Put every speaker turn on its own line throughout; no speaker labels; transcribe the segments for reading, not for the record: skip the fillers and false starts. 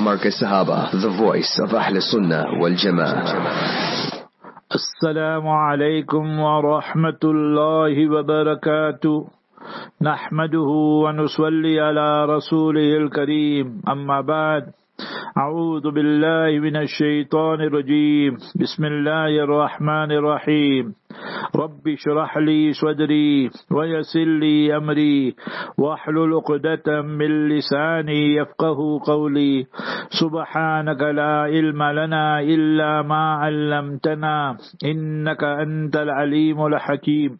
Markaz Sahaba, the voice of Ahl Sunnah wal Jama'ah.
Assalamu alaikum wa rahmatullahi wa barakatuh. Nahmaduhu wa nusalli ala rasulihil kareem. Amma ba'd. أعوذ بالله من الشيطان الرجيم. بسم الله الرحمن الرحيم. رب اشرح لي صدري ويسر لي أمري واحلل عقدة من لساني يفقه قولي. سبحانك لا علم لنا إلا ما علمتنا إنك أنت العليم الحكيم.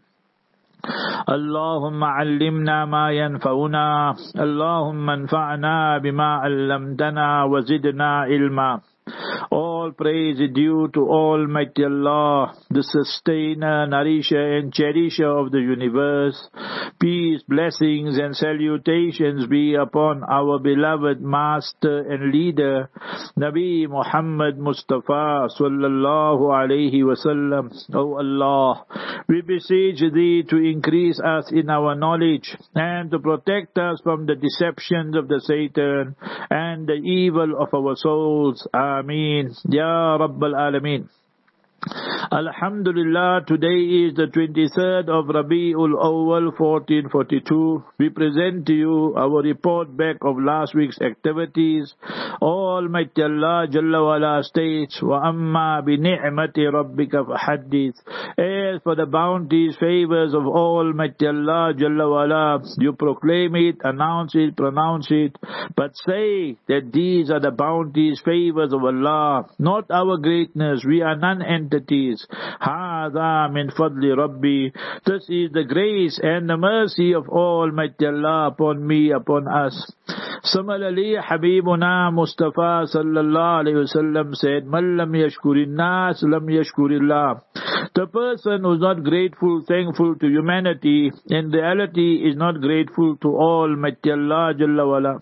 اللهم علمنا ما ينفعنا اللهم انفعنا بما علمتنا وزدنا علما. All praise is due to Almighty Allah, the sustainer, nourisher and cherisher of the universe. Peace, blessings and salutations be upon our beloved master and leader, Nabi Muhammad Mustafa sallallahu alayhi wasallam. O Allah, we beseech Thee to increase us in our knowledge and to protect us from the deceptions of the Satan and the evil of our souls. Ameen. Ya Rabbal Alameen. Alhamdulillah, today is the 23rd of Rabi'ul Awwal 1442. We present to you our report back of last week's activities. Almighty Allah Jalla wa'ala states, Wa amma bi ni'mati rabbika fahaddith. As for the bounties, favors of Almighty Allah Jalla wa'ala, you proclaim it, announce it, pronounce it, but say that these are the bounties, favors of Allah, not our greatness. We are non-entities. Hada min fadli Rabbi. This is the grace and the mercy of Almighty Allah upon me, upon us. Similarly, Habibuna Mustafa sallallahu alayhi wasallam said, Man lam yashkurin nas, lam yashkurillah. The person who is not grateful, thankful to humanity, in reality is not grateful to Almighty Allah Jalla wa'ala.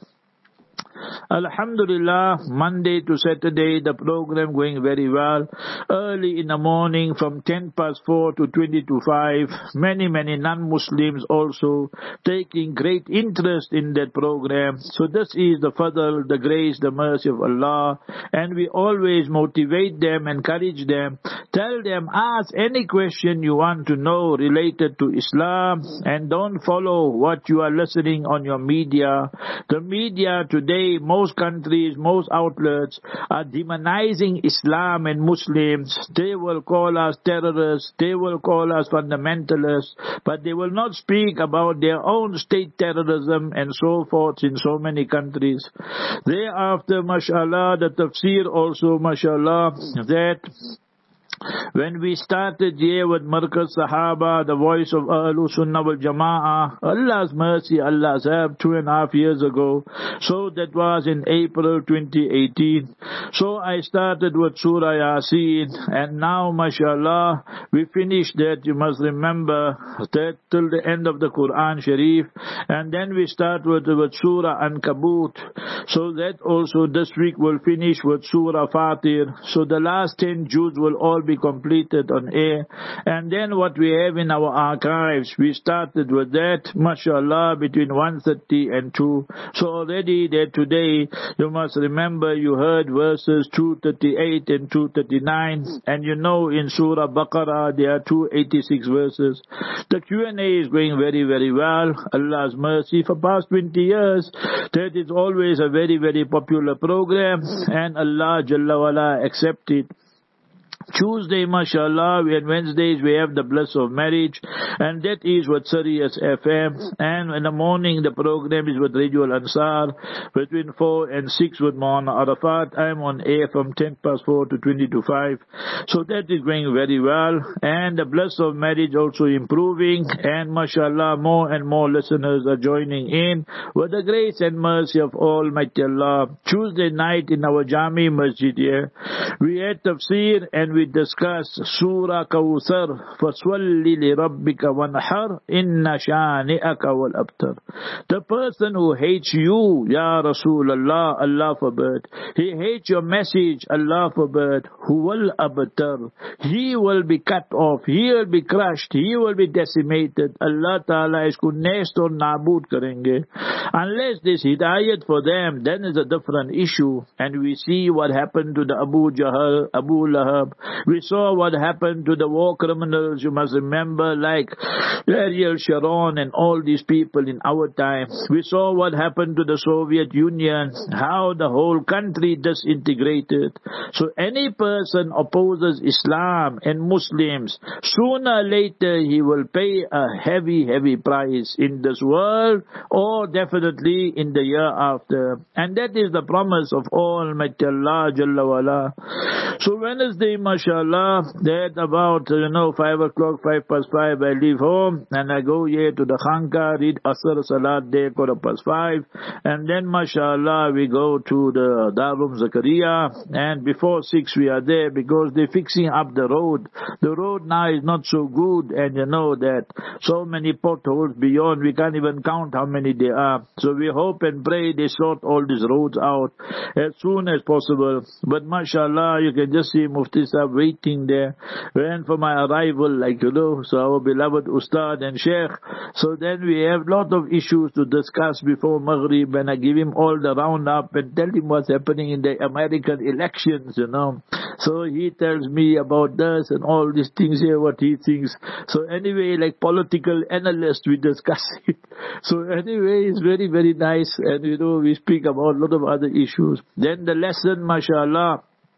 Alhamdulillah, Monday to Saturday, the program going very well. Early in the morning from 4:10 to 5:20. Many non-Muslims also taking great interest in that program. So this is the fadl, the grace, the mercy of Allah. And we always motivate them, encourage them, tell them, ask any question you want to know related to Islam, and don't follow what you are listening on your media. The media today, most countries, most outlets are demonizing Islam and Muslims. They will call us terrorists, they will call us fundamentalists, but they will not speak about their own state terrorism and so forth in so many countries. Thereafter, mashallah, the tafsir also, mashallah, that when we started here with Markaz Sahaba, the voice of Ahlul Sunnah wal Jama'ah, Allah's mercy, Allah's help, 2.5 years ago. So that was in April 2018. So I started with Surah Yasin, and now, mashallah, we finished that. You must remember that till the end of the Quran Sharif, and then we start with Surah Ankabut. So that also this week will finish with Surah Fatir. So the last 10 Juz will all be completed on air. And then what we have in our archives, we started with that, mashallah, between 1:30 and 2. So already there today, you must remember, you heard verses 238 and 239, and you know in Surah Baqarah there are 286 verses. The Q&A is going very well. Allah's mercy, for past 20 years, that is always a very popular program, and Allah Jalla wa'ala accept it. Tuesday, mashallah, and Wednesdays we have the bliss of marriage, and that is with Sirius FM. And in the morning the program is with Radio Al-Ansar between 4 and 6 with Maulana Arafat. I am on air from 4:10 to 5:20. So that is going very well, and the bliss of marriage also improving, and mashallah, more and more listeners are joining in with the grace and mercy of Almighty Allah. Tuesday night in our Jami Masjid here, we had tafsir, and we discussed Surah Kawthar, فَصَلِّ لِرَبِّكَ وَانْحَرْ إِنَّ شَانِئَكَ وَالْأَبْتَرِ. The person who hates you, Ya Rasulullah, Allah forbid, he hates your message, Allah forbid, huwal abtar, he will be cut off, he will be crushed, he will be decimated. Allah Ta'ala isko nest or nabood karenge. Unless this hidayat for them, then is a different issue. And we see what happened to the Abu Jahl, Abu Lahab. We saw what happened to the war criminals, you must remember, like Ariel Sharon and all these people in our time. We saw what happened to the Soviet Union, how the whole country disintegrated. So any person opposes Islam and Muslims, sooner or later he will pay a heavy, heavy price in this world or definitely in the year after. And that is the promise of Almighty Allah Jalla wala. So Wednesday, mashallah, that about 5 o'clock, 5:05, I leave home and I go here to the Khanka, read Asr Salat there, 5:15, and then mashallah we go to the Darum Zakaria, and before 6 we are there because they're fixing up the road. The road now is not so good, and you know that so many potholes beyond, we can't even count how many there are. So we hope and pray they sort all these roads out as soon as possible. But mashallah, you can just see Mufti Sahib waiting there, when for my arrival, so our beloved Ustad and Sheikh. So then we have lot of issues to discuss before Maghrib, and I give him all the roundup and tell him what's happening in the American elections, So he tells me about this and all these things here, what he thinks. So anyway, like political analyst, we discuss it. So anyway, it's very, very nice, and we speak about a lot of other issues. Then the lesson, mashallah,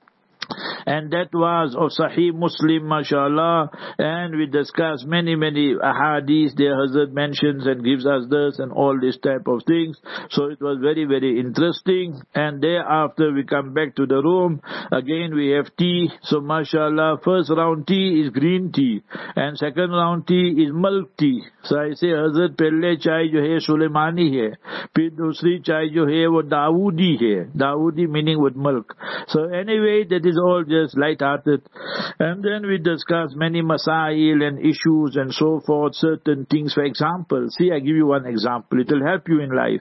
and that was of Sahih Muslim, mashallah, and we discussed many, many ahadith there Hazrat mentions and gives us this and all this type of things. So it was very, very interesting. And thereafter we come back to the room. Again we have tea. So mashallah, first round tea is green tea, and second round tea is milk tea. So I say, Hazrat, pehle chai jo hai Sulaimani hai, phir dusri chai jo hai wo Dawoodi hai. Dawoodi meaning with milk. So anyway, that is all just light-hearted. And then we discuss many masail and issues and so forth, certain things. For example, see, I give you one example. It will help you in life.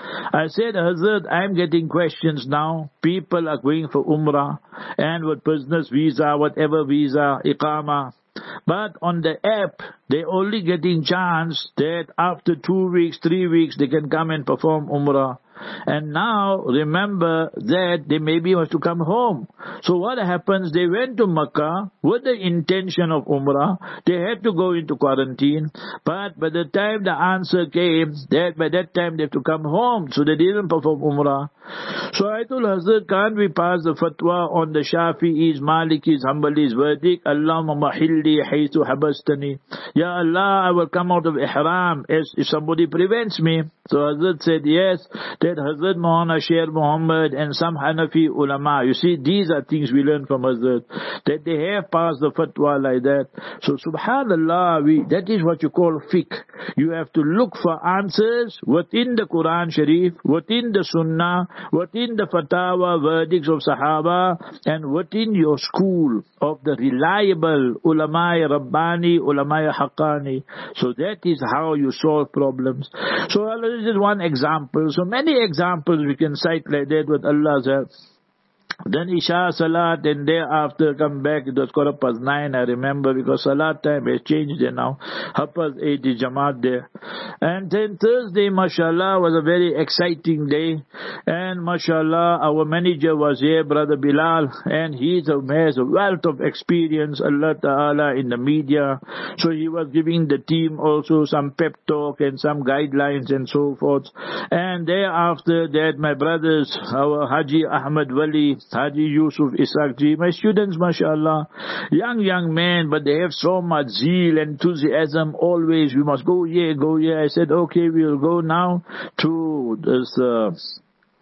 I said, Hazrat, I am getting questions now. People are going for Umrah and with business visa, whatever visa, Iqama. But on the app, they're only getting chance that after 2 weeks, 3 weeks, they can come and perform Umrah. And now, remember that they maybe want to come home. So what happens, they went to Makkah with the intention of Umrah. They had to go into quarantine. But by the time the answer came, that by that time they have to come home. So they didn't perform Umrah. So I told Hazrat, can't we pass the fatwa on the Shafi'is, Malikis, Hanbalis verdict? Allahumma mahilli haythu habastani. Ya Allah, I will come out of Ihram if somebody prevents me. So Hazrat said, yes, that Hazrat Maulana Sher Muhammad and some Hanafi ulama, you see, these are things we learn from Hazrat, that they have passed the fatwa like that. So subhanallah, that is what you call fiqh. You have to look for answers within the Quran Sharif, within the Sunnah, within the fatwa, verdicts of Sahaba, and within your school of the reliable ulama Rabbani, ulama Haqqani. So that is how you solve problems. So this is one example. So many examples we can cite like that with Allah's help. Then Isha Salat, and thereafter come back. It was 9:15, I remember, because Salat time has changed there now. 8:30 is Jamaat there. And then Thursday, mashallah, was a very exciting day. And mashallah, our manager was here, Brother Bilal, and he has a wealth of experience, Allah Ta'ala, in the media. So he was giving the team also some pep talk and some guidelines and so forth. And thereafter that, my brothers, our Haji Ahmad Wali, Haji Yusuf Isakji, my students, mashallah, young men, but they have so much zeal, enthusiasm, always, we must go here. I said, okay, we'll go now to this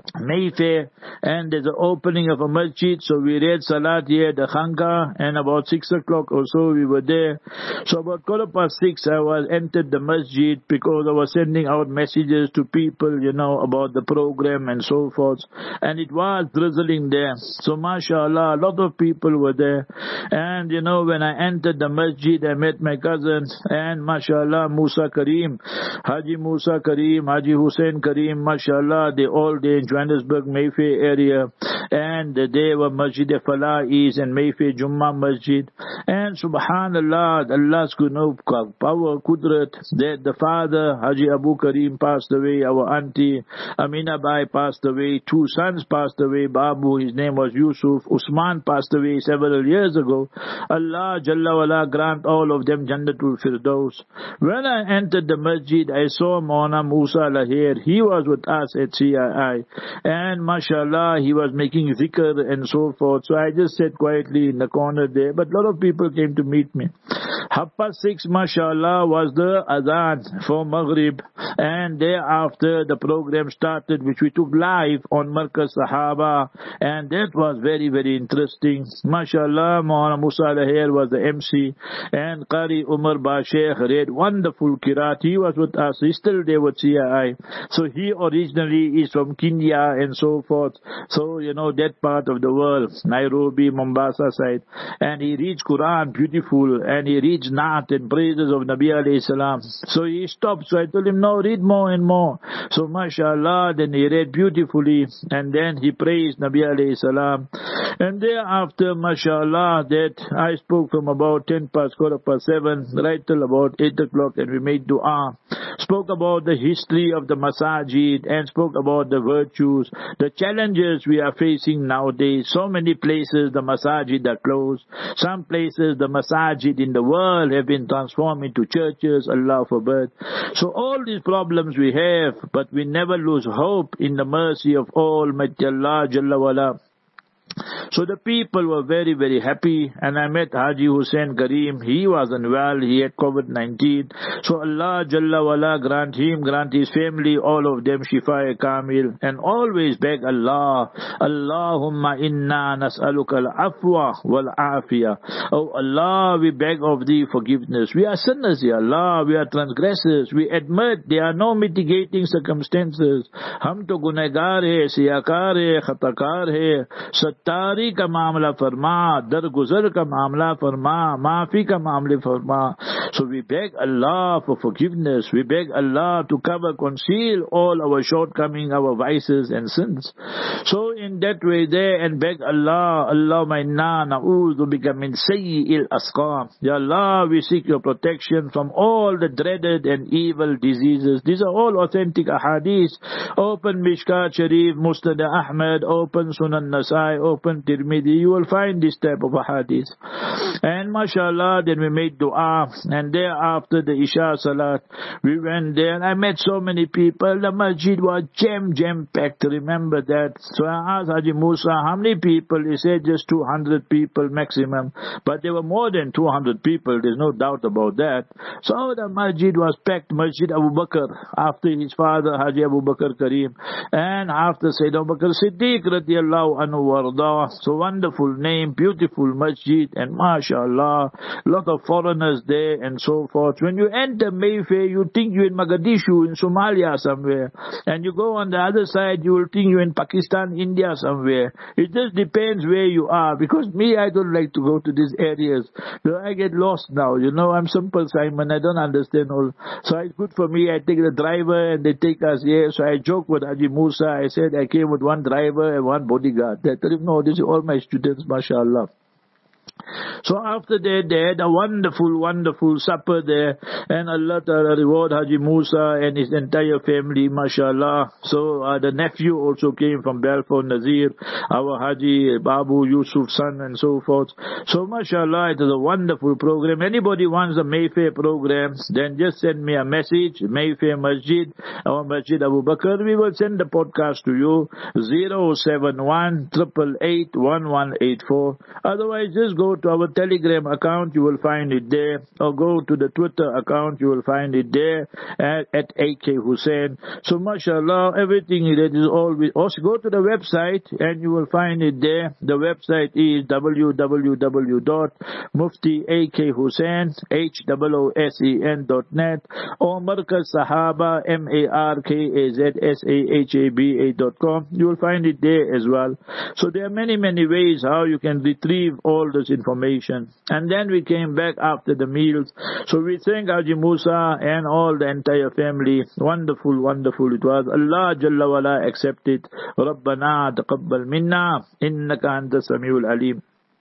Mayfair, and there's an opening of a masjid, so we read Salat here at the Khanqa, and about 6 o'clock or so we were there. So about 6:15 I entered the masjid because I was sending out messages to people, about the program and so forth, and it was drizzling there. So mashallah, a lot of people were there, and when I entered the masjid I met my cousins, and mashallah, Musa Kareem, Haji Musa Kareem, Haji Hussein Kareem, mashallah, they all there in Johannesburg, Mayfair area, and they were Masjid Falais and Mayfair Jummah Masjid, and subhanallah, Allah's power, Qudrat, that the father, Haji Abu Kareem, passed away, our auntie Amina Bai passed away, 2 sons passed away, Babu, his name was Yusuf, Usman passed away several years ago. Allah Jalla wala grant all of them Jannatul Firdaus. When I entered the masjid, I saw Maulana Musa Lahir. He was with us at CII, and mashallah, he was making zikr and so forth. So I just sat quietly in the corner there, but a lot of people came to meet me. 6:30, mashallah, was the adhan for Maghrib, and thereafter the program started, which we took live on Markaz Sahaba, and that was very, very interesting. Mashallah, Maulana Musa Lahir was the MC, and Qari Umar Bashekh read wonderful Qiraat. He was with us. He's still there with CII. So he originally is from Kenya and so forth. So, that part of the world, Nairobi, Mombasa side. And he reads Quran, beautiful, and he reads Naat and praises of Nabi alayhi salam. So he stopped. So I told him, no, read more and more. So mashallah, then he read beautifully, and then he praised Nabi alayhi salam. And thereafter, mashallah, that I spoke from about 7:15 right till about 8 o'clock, and we made dua. Spoke about the history of the masajid, and spoke about the virtues, the challenges we are facing nowadays. So many places the masajid are closed. Some places the masajid in the world have been transformed into churches, Allah forbid. So all these problems we have, but we never lose hope in the mercy of Almighty Allah Jalla wala. So the people were very, very happy, and I met Haji Hussein Kareem. He was unwell, he had COVID-19. So Allah Jalla wala grant him, grant his family, all of them Shifa Kamil, and always beg Allah, Allahumma inna nas'aluka al-afwa wal-afiyah. Oh Allah, we beg of thee forgiveness. We are sinners, Ya Allah, we are transgressors. We admit there are no mitigating circumstances. Hum to gunagar hai, siyakar hai, khatakar hai, तारी का मामला फरमा, दरगुजर का मामला फरमा, माफी का मामले फरमा. So we beg Allah for forgiveness. We beg Allah to cover, conceal all our shortcomings, our vices and sins. So in that way there, and beg Allah, Allahumma inna na'udhu bika min sayyi'il asqam. Ya Allah, we seek your protection from all the dreaded and evil diseases. These are all authentic ahadith. Open Mishkat Sharif, Musnad Ahmad, open Sunan Nasai, open Tirmidhi, you will find this type of hadith. And mashallah, then we made dua, and thereafter the Isha Salat, we went there, and I met so many people. The masjid was jam-packed, remember that. So I asked Haji Musa, how many people? He said just 200 people maximum, but there were more than 200 people, there's no doubt about that. So the masjid was packed, Masjid Abu Bakr, after his father Haji Abu Bakr Kareem, and after Sayyid Abu Bakr Siddiq radiyallahu anhu warda. So wonderful name, beautiful masjid, and mashallah, lot of foreigners there and so forth. When you enter Mayfair, you think you're in Mogadishu, in Somalia somewhere, and you go on the other side, you will think you're in Pakistan, India somewhere. It just depends where you are, because me, I don't like to go to these areas. So I get lost now, I'm simple Simon, I don't understand all. So it's good for me, I take the driver and they take us here. So I joke with Haji Musa, I said I came with one driver and one bodyguard. They tell him, no, this is all my students, mashallah. So after that, they had a wonderful supper there, and Allah Ta'ala reward Haji Musa and his entire family, mashallah. So the nephew also came from Balfour Nazir, our Haji Babu Yusuf's son and so forth. So mashallah, it is a wonderful program. Anybody wants a Mayfair program, then just send me a message, Mayfair Masjid, or Masjid Abu Bakr. We will send the podcast to you, 071 888 1184. Otherwise, just go go to our Telegram account, you will find it there, or go to the Twitter account, you will find it there at AK Hussain. So mashallah, everything that is always. Also go to the website and you will find it there. The website is www.muftiakhussain.net or Markaz Sahaba MARKAZSAHABA.com. You will find it there as well. So there are many ways how you can retrieve all this information. And then we came back after the meals. So we thank Haji Musa and all the entire family. Wonderful it was. Allah Jalla wala accepted. Rabbana taqabbal minna innaka anta samiul alim.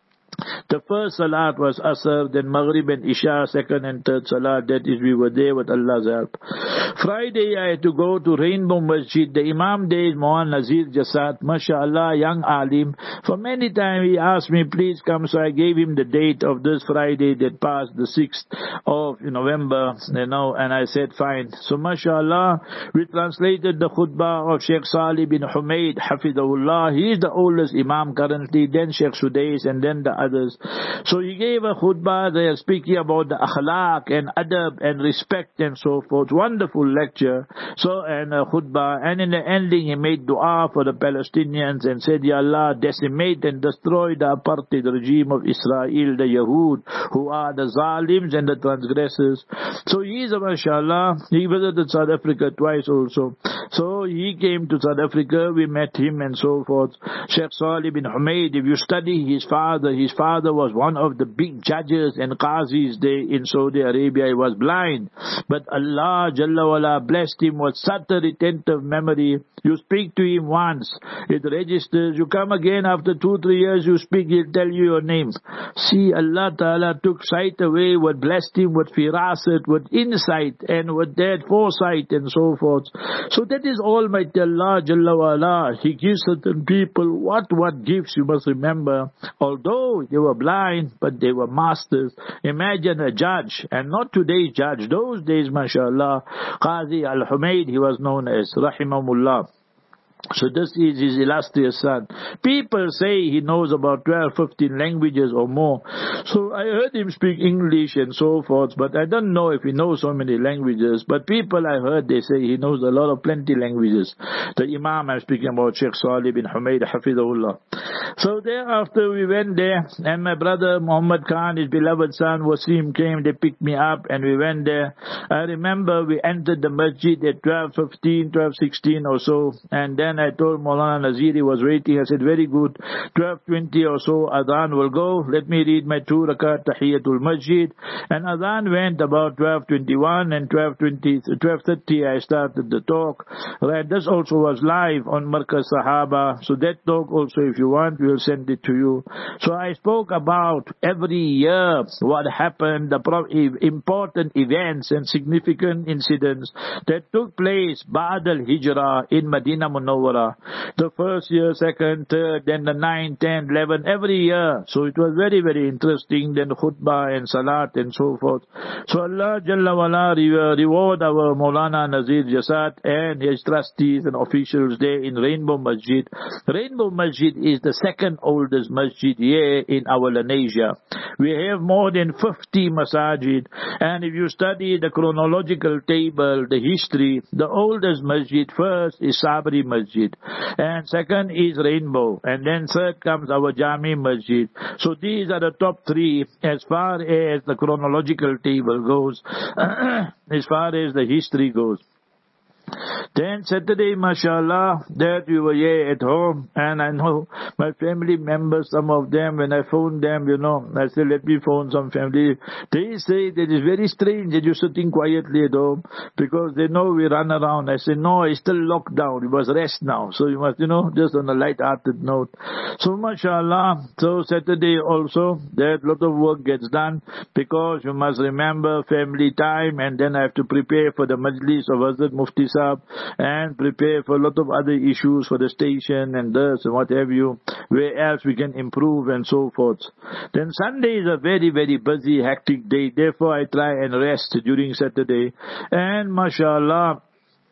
The first salat was Asr, then Maghrib and Isha, second and third salat. That is, we were there with Allah's help. Friday, I had to go to Rainbow Masjid. The Imam there is Mohan Nazir Jasad, MashaAllah, young alim. For many times he asked me, please come. So I gave him the date of this Friday that passed, the 6th of November, and I said, fine. So MashaAllah, we translated the khutbah of Sheikh Salih bin Humaid, Hafidahullah. He is the oldest Imam currently, then Sheikh Sudais, and then the others. So he gave a khutbah there speaking about the akhlaq and adab and respect and so forth. Wonderful lecture. So, and a khutbah. And in the ending he made dua for the Palestinians and said, Ya Allah, decimate and destroy the apartheid regime of Israel, the Yahud, who are the zalims and the transgressors. So he is a mashallah. He visited South Africa twice also. So he came to South Africa, we met him and so forth. Sheikh Salih bin Humaid, if you study his father was one of the big judges and qazis there in Saudi Arabia. He was blind, but Allah Jalla wala blessed him with such a retentive memory. You speak to him once, it registers. You come again after 2-3 years, you speak, he'll tell you your name. See, Allah Ta'ala took sight away, what blessed him with firasat, with insight, and with that foresight and so forth. So that is Almighty Allah Jalla wala. He gives certain people what gifts, you must remember. Although they were blind, but they were masters. Imagine a judge, and not today's judge, those days, mashallah, Qazi Al-Humaid, he was known as, Rahimahullah. So this is his illustrious son. People say he knows about 12-15 languages or more. So I heard him speak English and so forth, but I don't know if he knows so many languages. But people I heard, they say he knows plenty languages. The Imam I'm speaking about, Sheikh Salih bin Humaid, Hafidahullah. So thereafter we went there, and my brother Muhammad Khan, his beloved son Wasim, came. They picked me up and we went there. I remember we entered the masjid at 12:15, 12:16 or so, and then I told Maulana Nazir, he was waiting. I said, very good, 12:20 or so Adhan will go. Let me read my 2 rakat Tahiyatul Masjid. And Adhan went about 12:21, and 12:30 I started the talk. Right, this also was live on Markaz Sahaba. So that talk also, if you want, we'll send it to you. So I spoke about every year what happened, the important events and significant incidents that took place Ba'd al-Hijrah in Medina Munawwara. The first year, second, third, then the 9th, 10th, 11th, every year. So it was very interesting. Then khutbah and salat and so forth. So Allah Jalla wala reward our Maulana Nazir Jasad and his trustees and officials there in Rainbow Masjid. Rainbow Masjid is the second oldest masjid here in our Lenasia. We have more than 50 masajid, and if you study the chronological table, the history, the oldest masjid first is Sabri Masjid, and second is Rainbow, and then third comes our Jami Masjid. So these are the top 3 as far as the chronological table goes, as far as the history goes. Then Saturday, mashallah, that we were here at home, and I know my family members, some of them, when I phoned them, I said, let me phone some family. They say that it's very strange that you're sitting quietly at home, because they know we run around. I said, no, it's still locked down. You must rest now. So you must, just on a light-hearted note. So mashallah, so Saturday also, that lot of work gets done, because you must remember family time, and then I have to prepare for the majlis of Hazrat Mufti Sahab, and prepare for a lot of other issues for the station and this and what have you, where else we can improve and so forth. Then Sunday is a very busy, hectic day. Therefore I try and rest during Saturday. And mashallah,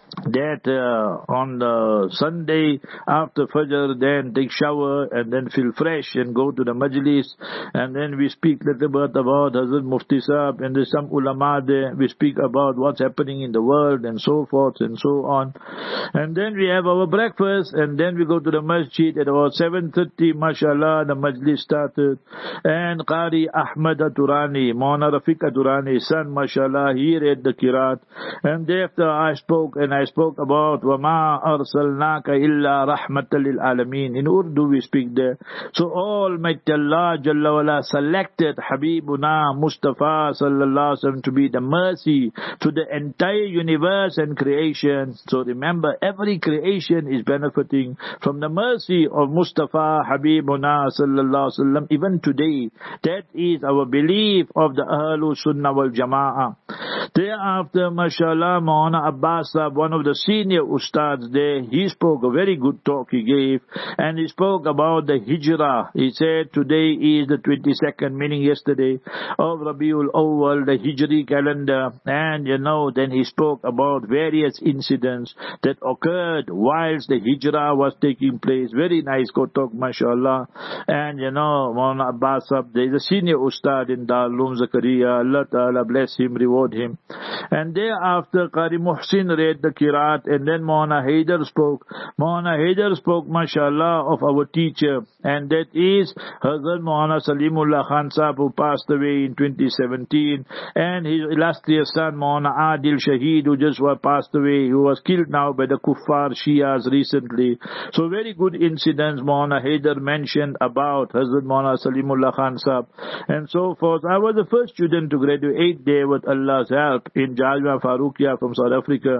that on the Sunday after Fajr, then take shower and then feel fresh and go to the majlis, and then we speak a little bit about Hazrat Mufti Sahib, and there's some ulama there. We speak about what's happening in the world and so forth and so on, and then we have our breakfast, and then we go to the masjid at about 7:30. Mashallah, the majlis started, and Qari Ahmad Aturani, Maulana Rafiq Aturani, son, mashallah, he read the Qiraat, and thereafter I spoke about وَمَا أَرْسَلْنَاكَ إِلَّا رَحْمَةً لِلْعَالَمِينَ. In Urdu we speak there. So Almighty Allah Jalla wala selected Habibuna Mustafa Sallallahu Alaihi Wasallam to be the mercy to the entire universe and creation. So remember, every creation is benefiting from the mercy of Mustafa Habibuna Sallallahu Alaihi Wasallam. Even today, that is our belief of the Ahlul Sunnah wal Jama'ah. Thereafter, mashallah, Maulana Abbas, one of the senior ustads there, he spoke a very good talk he gave, and he spoke about the Hijrah. He said today is the 22nd, meaning yesterday, of Rabiul Awwal, the Hijri calendar, and then he spoke about various incidents that occurred whilst the Hijrah was taking place. Very nice talk, mashallah. And Maulana Abbas, there is a senior ustad in Darul Zakaria, Allah Ta'ala bless him, reward him. And thereafter, Qari Muhsin read the Qiraat, and then Maulana Haider spoke. Maulana Haider spoke, mashallah, of our teacher, and that is Hazrat Maulana Salimullah Khan Sahib, who passed away in 2017, and his illustrious son Maulana Adil Shaheed, who just passed away, who was killed now by the Kuffar Shias recently. So very good incidents Maulana Haider mentioned about Hazrat Maulana Salimullah Khan Sahib, and so forth. I was the first student to graduate there with Allah's help in Jamia Farooqia from South Africa,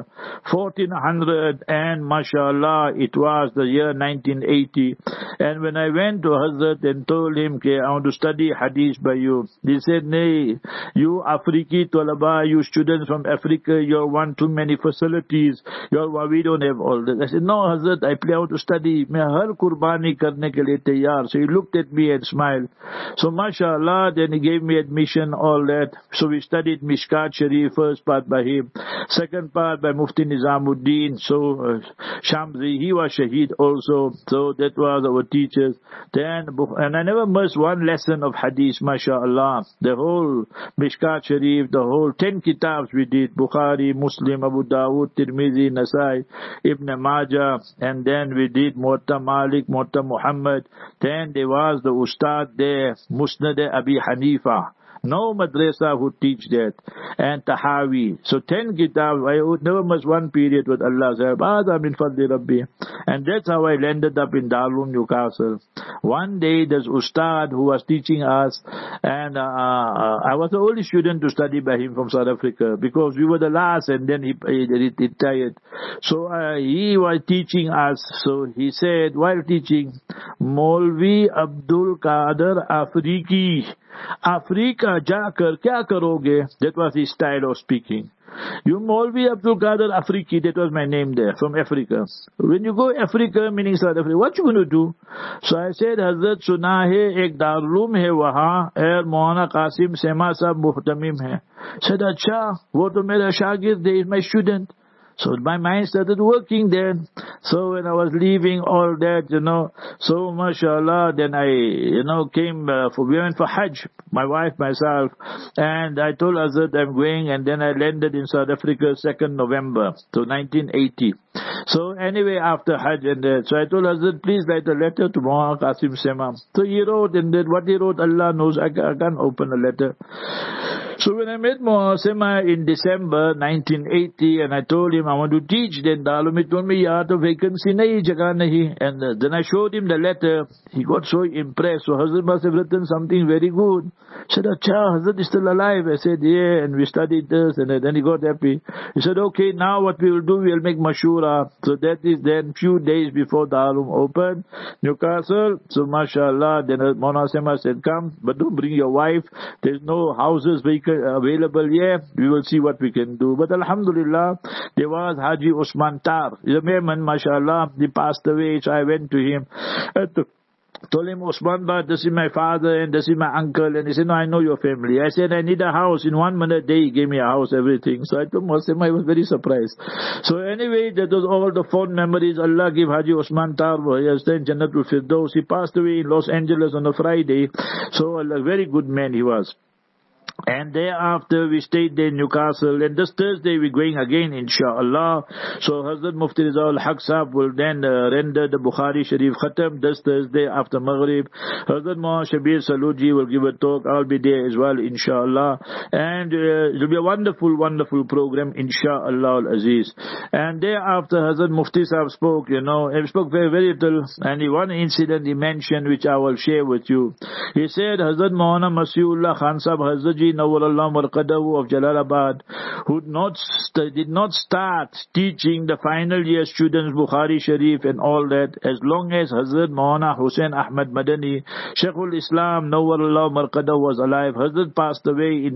1400, and mashallah, it was the year 1980. And when I went to Hazrat and told him, okay, I want to study hadith by you, he said, nay, you Afriki Talaba, you students from Africa, you want too many facilities, we don't have all that. I said, no Hazrat, I want to study, main har kurbani karne ke liye taiyar. So he looked at me and smiled. So mashallah, then he gave me admission, all that. So we studied Mishkat Sharif, first part by him, second part by Mufti Nizamuddin. So Shamsi, he was Shaheed also. So that was our teachers. Then, and I never missed one lesson of hadith, mashallah. The whole Mishkat Sharif, the whole 10 kitabs we did, Bukhari, Muslim, Abu Dawud, Tirmizi, Nasai, Ibn Majah, and then we did Muwatta Malik, Muwatta Muhammad. Then there was the Ustad there, Musnad Abi Hanifa. No madrasa would teach that. And Tahawi. So 10 kitabs. I would never miss one period with Allah's help. Min fadli Rabbi. And that's how I landed up in Darul Newcastle. One day there's Ustad who was teaching us, and I was the only student to study by him from South Africa, because we were the last, and then he retired. So he was teaching us. So he said, while teaching, Maulvi Abdul Qadir Afriki, Afrika jaakar kya karoge? That was his style of speaking. You Maulvi Abdul Qadir Afriki, that was my name there, from Africa. When you go Africa, meaning South Africa, what you going to do? So I said, Hazrat suna hai, ek darulum hai wahan, air Maulana Qasim Sema Sahab Muhtamim hai. Said, acha, wo to mera shagird, he is my student. So my mind started working then. So when I was leaving all that, so mashallah, then I, we went for Hajj, my wife, myself, and I told Hazrat I'm going, and then I landed in South Africa 2nd November, so 1980. So anyway, after Hajj and that, so I told Hazrat, please write a letter to Maulana Qasim Sema. So he wrote, and then what he wrote, Allah knows, I can't open a letter. So when I met Maulana Sema in December 1980, and I told him I want to teach, then Darul, he told me, yaar to vacancy nahi, jagah nahi. And then I showed him the letter. He got so impressed. So Hazrat must have written something very good. He said, acha, Hazrat is still alive. I said, yeah, and we studied this, and then he got happy. He said, okay, now what we will do, we will make mashura. So that is then few days before Darul opened, Newcastle. So mashallah, then Maulana Sema said, come, but don't bring your wife. There's no houses available here. We will see what we can do. But alhamdulillah, there was Haji Usman Tar. He's a man, mashallah. He passed away, so I went to him Told him, Osman Bhai, this is my father and this is my uncle. And he said, no, I know your family. I said, I need a house. In 1 minute, he gave me a house, everything. So I told him, I was very surprised. So anyway, that was all the fond memories. Allah give Haji Osman Tarbo. He has done Jannatul Firdaus. He passed away in Los Angeles on a Friday. So a very good man he was. And thereafter we stayed there in Newcastle, and this Thursday we're going again, inshallah. So Hazrat Mufti Rizal Haq Sahab will then render the Bukhari Sharif Khatam this Thursday after Maghrib. Hazrat Muhammad Shabir Saluji will give a talk. I'll be there as well, inshallah. And it will be a wonderful, wonderful program, inshallah al-Aziz. And thereafter Hazrat Mufti Sahab spoke, he spoke very, very little. And one incident he mentioned, which I will share with you. He said, Hazrat Maulana Masihullah Khan Sahab Hazrat Nawwalullah Marqadahu of Jalalabad, who did not start teaching the final year students Bukhari Sharif and all that, as long as Hazrat Maulana Hussain Ahmad Madani, Shaykhul Islam Nawwalullah Marqadahu was alive. Hazrat passed away in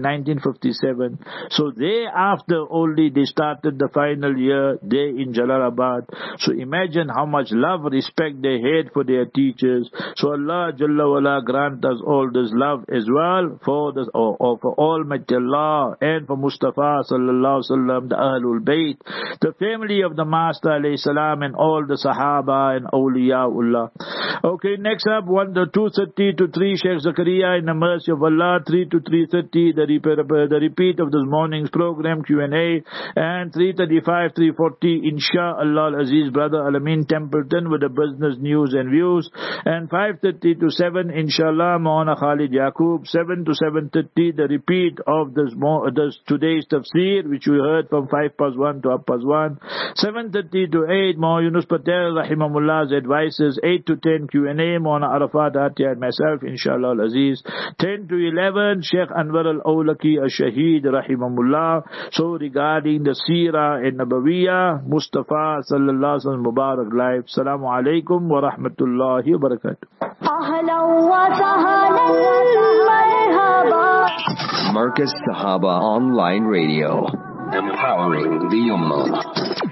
1957. So thereafter only they started the final year there in Jalalabad. So imagine how much love, respect they had for their teachers. So Allah Jalla Wala grant us all this love as well for this, for Almighty Allah and for Mustafa sallallahu alaihi wasallam, the Ahlul Bayt, the family of the Master alayhi salam, and all the Sahaba and Awliyaullah. Okay, next up, 2:30 to 3, Sheikh Zakaria in the mercy of Allah. 3 to 3:30, the repeat of this morning's program, Q&A, and 3:35, 3:40, Insha'Allah Aziz Brother Alamin Templeton with the business news and views, and 5:30 to 7, Inshallah Maulana Khalid Yaqub. 7 to 7:30, the repeat of this today's tafsir, which we heard from 1 to 1. 7:30 to 8, Maulana Yunus Patel Rahimahullah's advices. 8 to 10, Q&A, Maulana Arafat Atia and myself, Inshallah al-Aziz. 10 to 11, Sheikh Anwar al-Awlaki al-Shaheed Rahimahullah. So regarding the Seerah and Nabawiyah, Mustafa Sallallahu Alaihi Wasallam Mubarak life. Assalamu alaikum wa rahmatullahi wa barakatuh.
Marcus Sahaba Online Radio, empowering the Ummah.